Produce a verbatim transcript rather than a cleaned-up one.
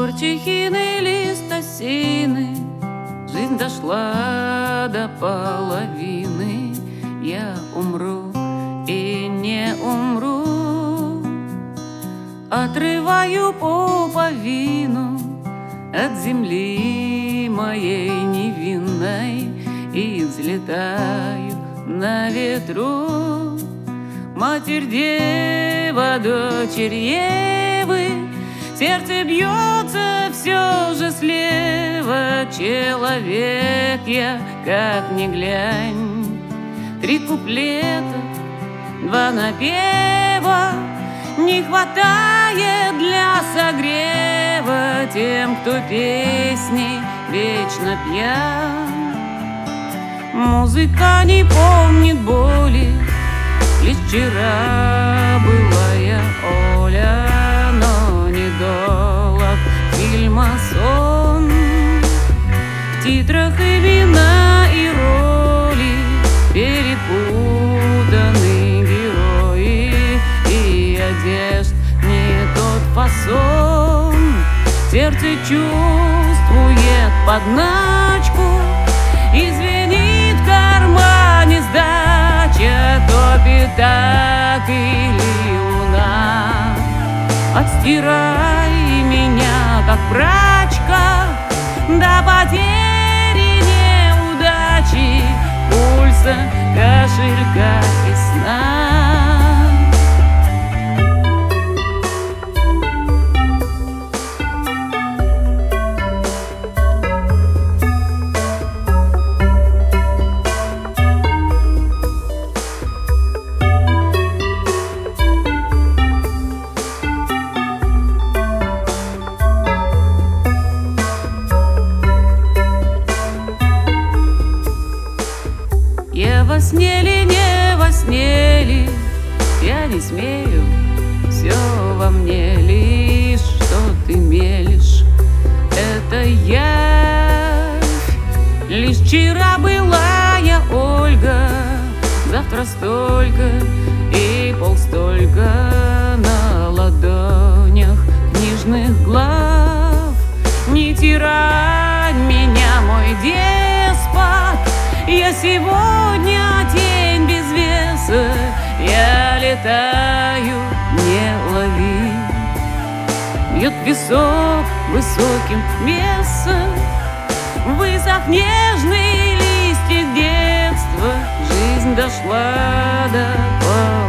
Горчихины, лист осины, жизнь дошла до половины. Я умру и не умру, отрываю пуповину от земли моей невинной и взлетаю на ветру. Матерь Дева, дочерь Евы, сердце бьется все же слева. Человек я, как ни глянь. Три куплета, два напева не хватает для согрева тем, кто песни вечно пьян. Музыка не помнит боли, лишь вчера была я Оля, но недолг фильма сон. В титрах имена и роли перепутаны герои, и одежд не тот фасон. Сердце чувствует подначку, извинит в кармане сдача, то пятак или луна. Отстирай меня, как прачка, до потери неудачи, пульса, кошелька и сна. Я во сне ли, не во сне ли, я не смею, все во мне лишь, что ты мелешь, это явь. Лишь вчера была я Ольга, завтра столько и полстолько на ладонях книжных глав. Не тирай меня, мой деспот, я сегодня тень без веса, я летаю, не лови. Бьет висок высоким весом, высох нежный листик детства. Жизнь дошла до